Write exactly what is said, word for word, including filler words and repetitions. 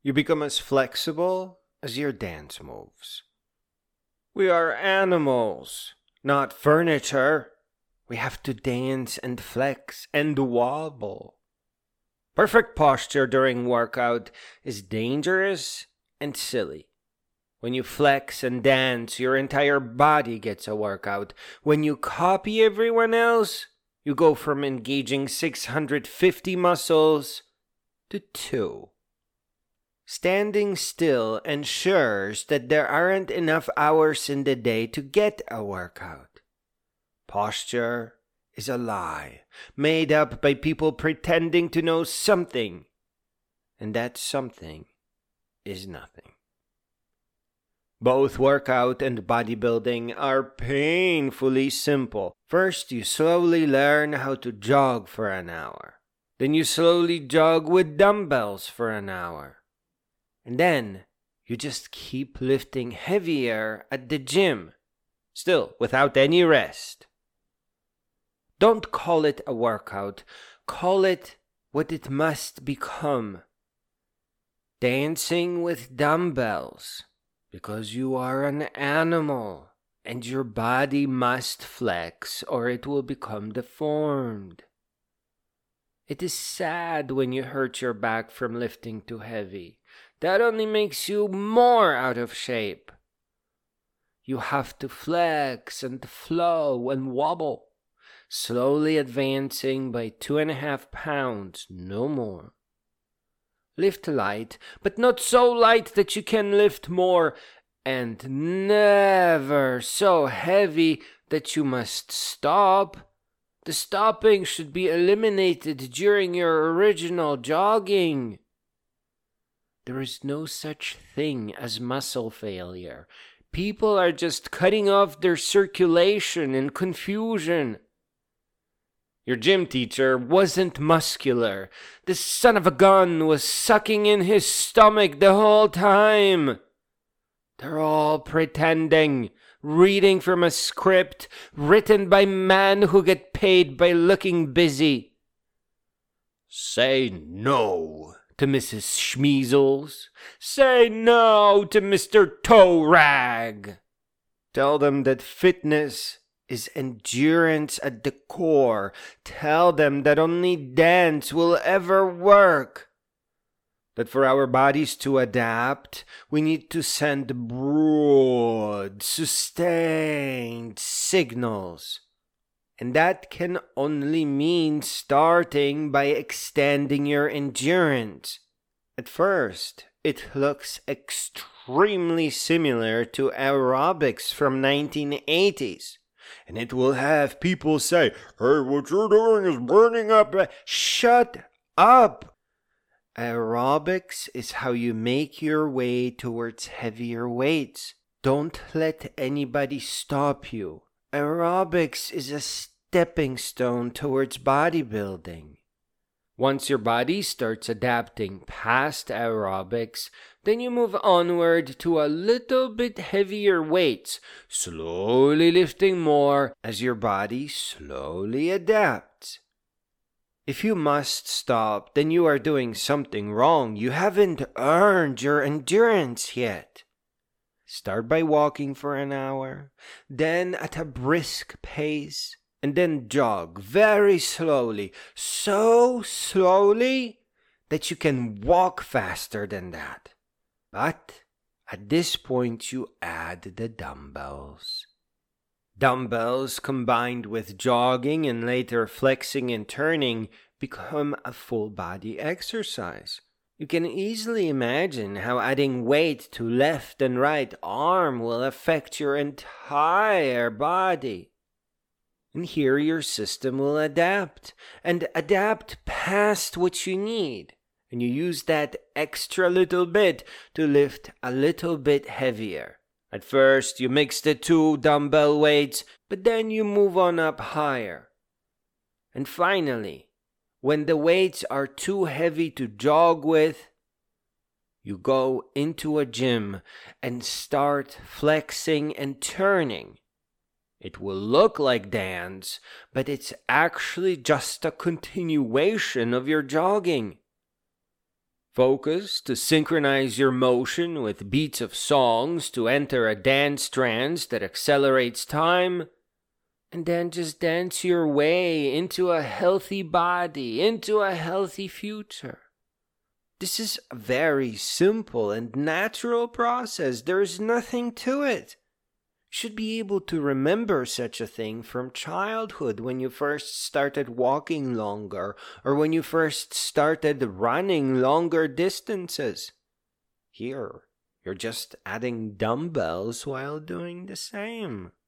You become as flexible as your dance moves. We are animals, not furniture. We have to dance and flex and wobble. Perfect posture during workout is dangerous and silly. When you flex and dance, your entire body gets a workout. When you copy everyone else, you go from engaging six hundred fifty muscles to two. Standing still ensures that there aren't enough hours in the day to get a workout. Posture is a lie made up by people pretending to know something, and that something is nothing. Both workout and bodybuilding are painfully simple. First, you slowly learn how to jog for an hour. Then you slowly jog with dumbbells for an hour. And then you just keep lifting heavier at the gym, still without any rest. Don't call it a workout. Call it what it must become. Dancing with dumbbells. Because you are an animal, and your body must flex or it will become deformed. It is sad when you hurt your back from lifting too heavy. That only makes you more out of shape. You have to flex and flow and wobble, slowly advancing by two and a half pounds, no more. Lift light, but not so light that you can lift more, and never so heavy that you must stop. The stopping should be eliminated during your original jogging. There is no such thing as muscle failure. People are just cutting off their circulation in confusion. Your gym teacher wasn't muscular. The son of a gun was sucking in his stomach the whole time. They're all pretending, reading from a script written by men who get paid by looking busy. Say no to Missus Schmeasels. Say no to Mister Toe Rag. Tell them that fitness is endurance at the core. Tell them that only dance will ever work. That for our bodies to adapt, we need to send broad, sustained signals. And that can only mean starting by extending your endurance. At first, it looks extremely similar to aerobics from nineteen eighties. And it will have people say, hey, what you're doing is burning up. Shut up! Aerobics is how you make your way towards heavier weights. Don't let anybody stop you. Aerobics is a stepping stone towards bodybuilding. Once your body starts adapting past aerobics, then you move onward to a little bit heavier weights, slowly lifting more as your body slowly adapts. If you must stop, then you are doing something wrong. You haven't earned your endurance yet. Start by walking for an hour, then at a brisk pace, and then jog very slowly, so slowly that you can walk faster than that. But at this point you add the dumbbells. Dumbbells combined with jogging and later flexing and turning become a full body exercise. You can easily imagine how adding weight to left and right arm will affect your entire body. And here your system will adapt, and adapt past what you need. And you use that extra little bit to lift a little bit heavier. At first, you mix the two dumbbell weights, but then you move on up higher. And finally, when the weights are too heavy to jog with, you go into a gym and start flexing and turning. It will look like dance, but it's actually just a continuation of your jogging. Focus to synchronize your motion with beats of songs to enter a dance trance that accelerates time, and then just dance your way into a healthy body, into a healthy future. This is a very simple and natural process. There is nothing to it. You should be able to remember such a thing from childhood, when you first started walking longer, or when you first started running longer distances. Here, you're just adding dumbbells while doing the same.